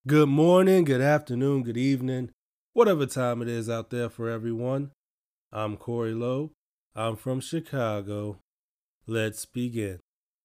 Good morning, good afternoon, good evening, whatever time it is out there for everyone. I'm Corey Lowe. I'm from Chicago. Let's begin.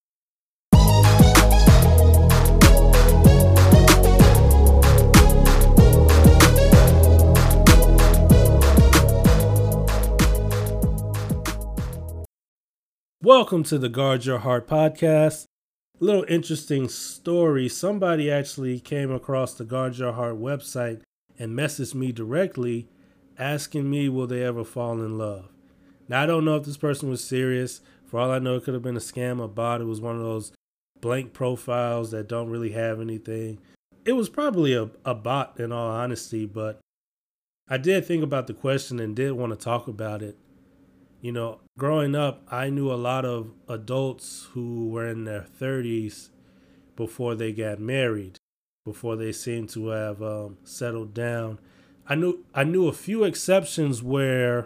Welcome to the Guard Your Heart podcast. Little interesting story. Somebody actually came across the Guard Your Heart website and messaged me directly asking me, will they ever fall in love? Now, I don't know if this person was serious. For all I know, it could have been a scam, a bot. It was one of those blank profiles that don't really have anything. It was probably a bot in all honesty, but I did think about the question and did want to talk about it. You know, growing up, I knew a lot of adults who were in their 30s before they got married, before they seemed to have settled down. I knew a few exceptions where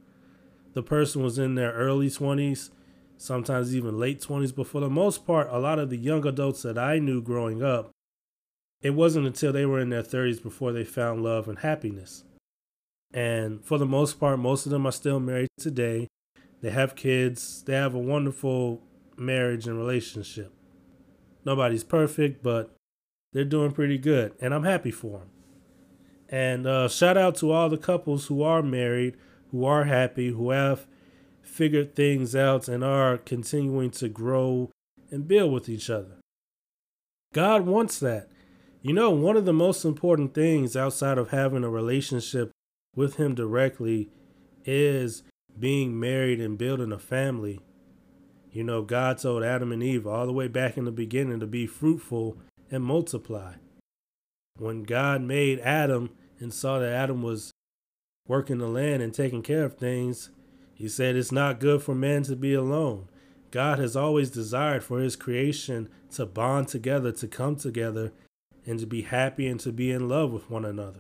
the person was in their early 20s, sometimes even late 20s, but for the most part, a lot of the young adults that I knew growing up, it wasn't until they were in their 30s before they found love and happiness. And for the most part, most of them are still married today. They have kids. They have a wonderful marriage and relationship. Nobody's perfect, but they're doing pretty good. And I'm happy for them. And shout out to all the couples who are married, who are happy, who have figured things out and are continuing to grow and build with each other. God wants that. You know, one of the most important things outside of having a relationship with Him directly is being married and building a family. You know, God told Adam and Eve all the way back in the beginning to be fruitful and multiply. When God made Adam and saw that Adam was working the land and taking care of things, He said it's not good for man to be alone. God has always desired for His creation to bond together, to come together, and to be happy and to be in love with one another.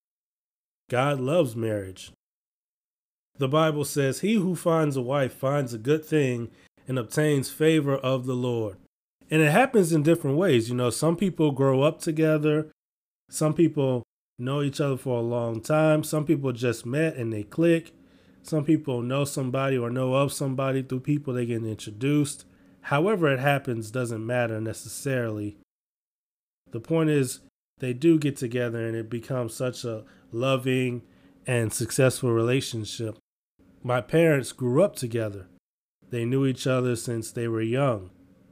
God loves marriage. The Bible says, he who finds a wife finds a good thing and obtains favor of the Lord. And it happens in different ways. You know, some people grow up together. Some people know each other for a long time. Some people just met and they click. Some people know somebody or know of somebody through people they get introduced. However it happens doesn't matter necessarily. The point is, they do get together and it becomes such a loving and successful relationship. My parents grew up together. They knew each other since they were young.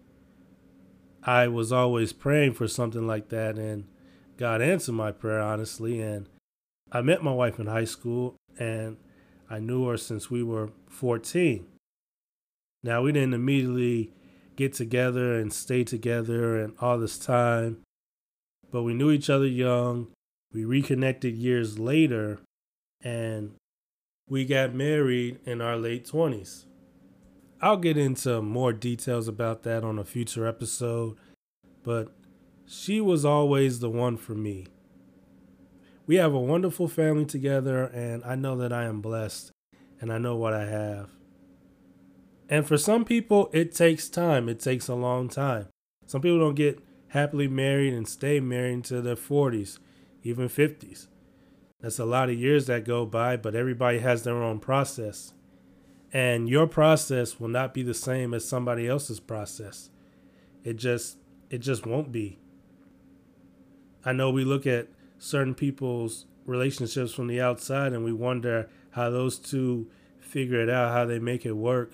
I was always praying for something like that, and God answered my prayer, honestly. And I met my wife in high school, and I knew her since we were 14. Now, we didn't immediately get together and stay together and all this time, but we knew each other young. We reconnected years later, and we got married in our late 20s. I'll get into more details about that on a future episode, but she was always the one for me. We have a wonderful family together, and I know that I am blessed, and I know what I have. And for some people, it takes time. It takes a long time. Some people don't get happily married and stay married into their 40s, even 50s. That's a lot of years that go by, but everybody has their own process. And your process will not be the same as somebody else's process. It just won't be. I know we look at certain people's relationships from the outside and we wonder how those two figure it out, how they make it work.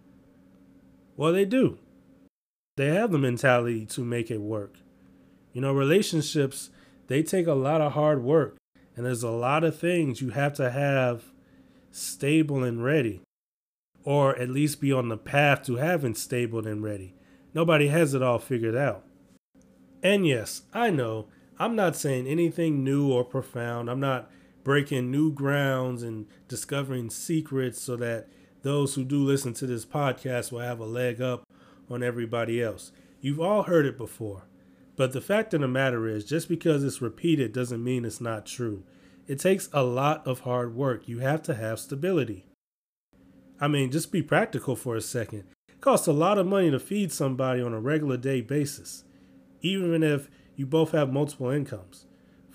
Well, they do. They have the mentality to make it work. You know, relationships, they take a lot of hard work. And there's a lot of things you have to have stable and ready. Or at least be on the path to having stable and ready. Nobody has it all figured out. And yes, I know, I'm not saying anything new or profound. I'm not breaking new grounds and discovering secrets so that those who do listen to this podcast will have a leg up on everybody else. You've all heard it before. But the fact of the matter is, just because it's repeated doesn't mean it's not true. It takes a lot of hard work. You have to have stability. I mean, just be practical for a second. It costs a lot of money to feed somebody on a regular day basis, even if you both have multiple incomes.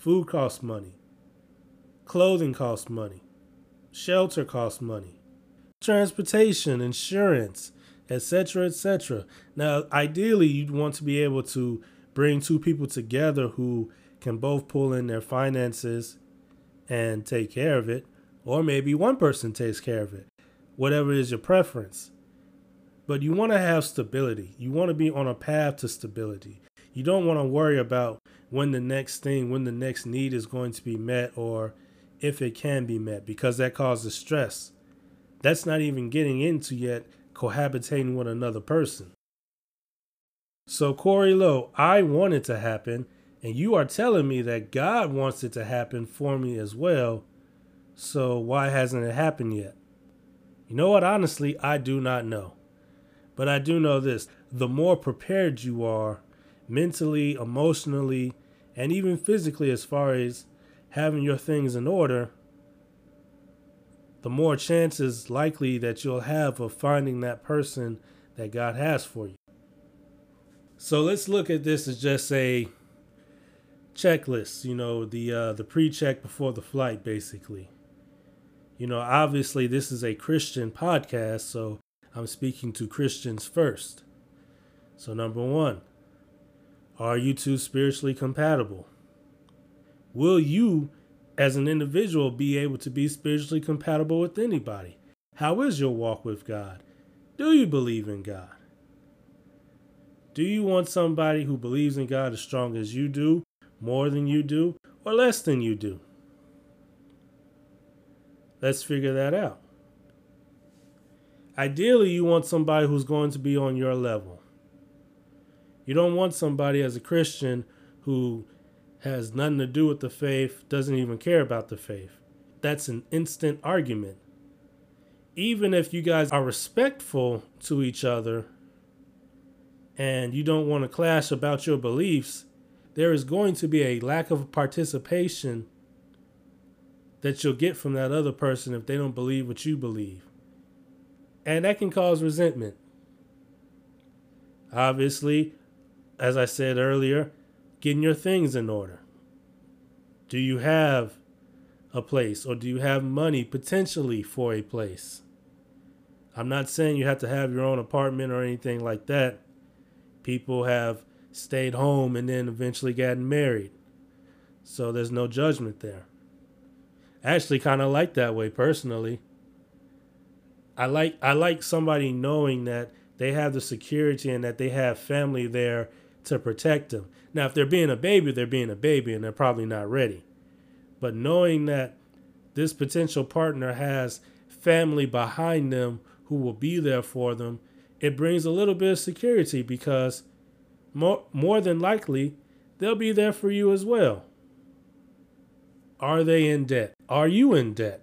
Food costs money. Clothing costs money. Shelter costs money. Transportation, insurance, etc., etc. Now, ideally, you'd want to be able to bring two people together who can both pull in their finances and take care of it, or maybe one person takes care of it, whatever is your preference. But you want to have stability. You want to be on a path to stability. You don't want to worry about when the next need is going to be met, or if it can be met, because that causes stress. That's not even getting into yet cohabitating with another person. So Corey Lowe, I want it to happen, and you are telling me that God wants it to happen for me as well. So why hasn't it happened yet? You know what? Honestly, I do not know. But I do know this: the more prepared you are mentally, emotionally, and even physically, as far as having your things in order, the more chances likely that you'll have of finding that person that God has for you. So let's look at this as just a checklist, the pre-check before the flight, basically. Obviously this is a Christian podcast, so I'm speaking to Christians first. So number 1, are you two spiritually compatible? Will you, as an individual, be able to be spiritually compatible with anybody? How is your walk with God? Do you believe in God? Do you want somebody who believes in God as strong as you do, more than you do, or less than you do? Let's figure that out. Ideally, you want somebody who's going to be on your level. You don't want somebody as a Christian who has nothing to do with the faith, doesn't even care about the faith. That's an instant argument. Even if you guys are respectful to each other and you don't want to clash about your beliefs, there is going to be a lack of participation that you'll get from that other person if they don't believe what you believe. And that can cause resentment. Obviously, as I said earlier, getting your things in order. Do you have a place, or do you have money potentially for a place? I'm not saying you have to have your own apartment or anything like that. People have stayed home and then eventually gotten married. So there's no judgment there. I actually kind of like that way personally. I like somebody knowing that they have the security and that they have family there to protect them. Now, if they're being a baby, they're being a baby and they're probably not ready. But knowing that this potential partner has family behind them who will be there for them, it brings a little bit of security, because more than likely, they'll be there for you as well. Are they in debt? Are you in debt?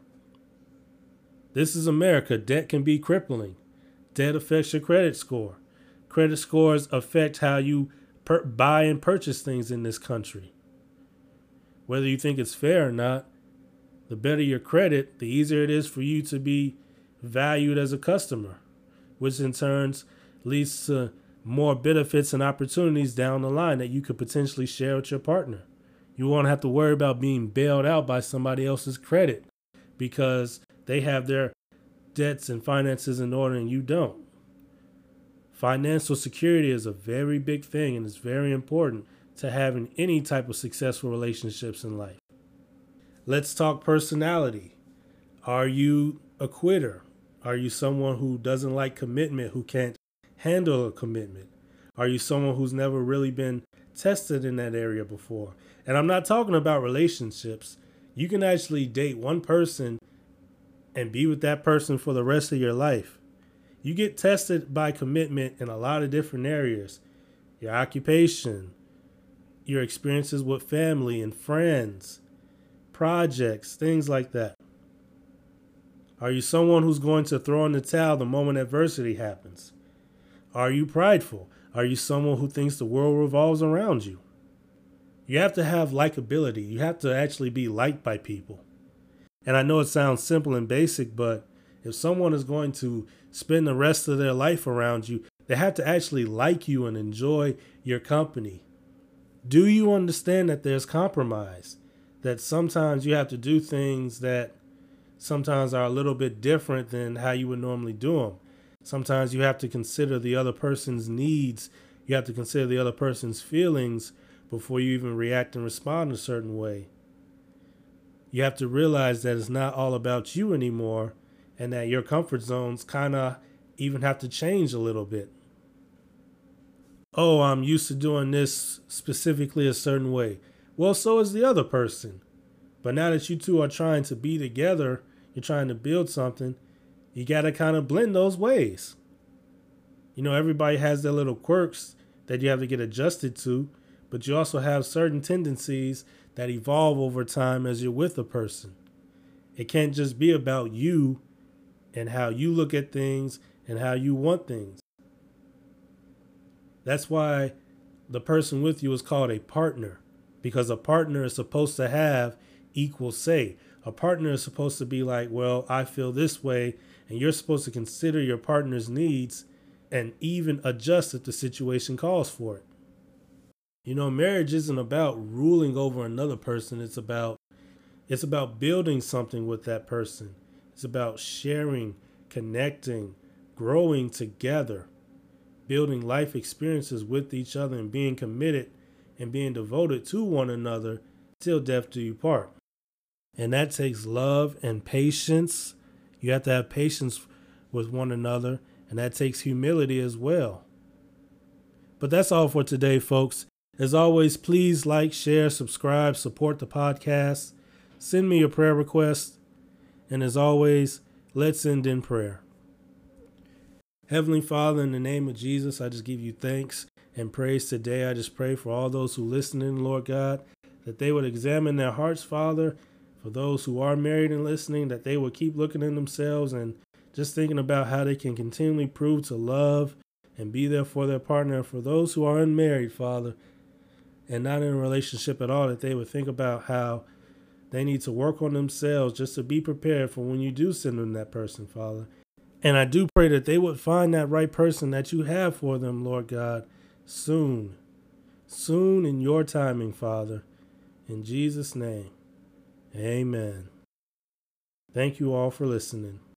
This is America. Debt can be crippling. Debt affects your credit score. Credit scores affect how you buy and purchase things in this country. Whether you think it's fair or not, the better your credit, the easier it is for you to be valued as a customer, which in turn leads to more benefits and opportunities down the line that you could potentially share with your partner. You won't have to worry about being bailed out by somebody else's credit because they have their debts and finances in order and you don't. Financial security is a very big thing, and it's very important to having any type of successful relationships in life. Let's talk personality. Are you a quitter? Are you someone who doesn't like commitment, who can't handle a commitment? Are you someone who's never really been tested in that area before? And I'm not talking about relationships. You can actually date one person and be with that person for the rest of your life. You get tested by commitment in a lot of different areas. Your occupation, your experiences with family and friends, projects, things like that. Are you someone who's going to throw in the towel the moment adversity happens? Are you prideful? Are you someone who thinks the world revolves around you? You have to have likability. You have to actually be liked by people. And I know it sounds simple and basic, but if someone is going to spend the rest of their life around you, they have to actually like you and enjoy your company. Do you understand that there's compromise? that sometimes you have to do things that sometimes are a little bit different than how you would normally do them. Sometimes you have to consider the other person's needs. You have to consider the other person's feelings before you even react and respond a certain way. You have to realize that it's not all about you anymore, and that your comfort zones kind of even have to change a little bit. Oh, I'm used to doing this specifically a certain way. Well, so is the other person. But now that you two are trying to be together, you're trying to build something, you got to kind of blend those ways. You know, everybody has their little quirks that you have to get adjusted to, but you also have certain tendencies that evolve over time as you're with a person. It can't just be about you and how you look at things and how you want things. That's why the person with you is called a partner, because a partner is supposed to have equal say. A partner is supposed to be like, well, I feel this way, and you're supposed to consider your partner's needs and even adjust if the situation calls for it. You know, marriage isn't about ruling over another person. It's about building something with that person. It's about sharing, connecting, growing together, building life experiences with each other, and being committed and being devoted to one another till death do you part. And that takes love and patience. You have to have patience with one another, and that takes humility as well. But that's all for today, folks. As always, please like, share, subscribe, support the podcast. Send me a prayer request. And as always, let's end in prayer. Heavenly Father, in the name of Jesus, I just give you thanks and praise today. I just pray for all those who listening, Lord God, that they would examine their hearts, Father. For those who are married and listening, that they would keep looking in themselves and just thinking about how they can continually prove to love and be there for their partner. And for those who are unmarried, Father, and not in a relationship at all, that they would think about how they need to work on themselves just to be prepared for when you do send them that person, Father. And I do pray that they would find that right person that you have for them, Lord God, soon in your timing, Father. In Jesus' name, amen. Thank you all for listening.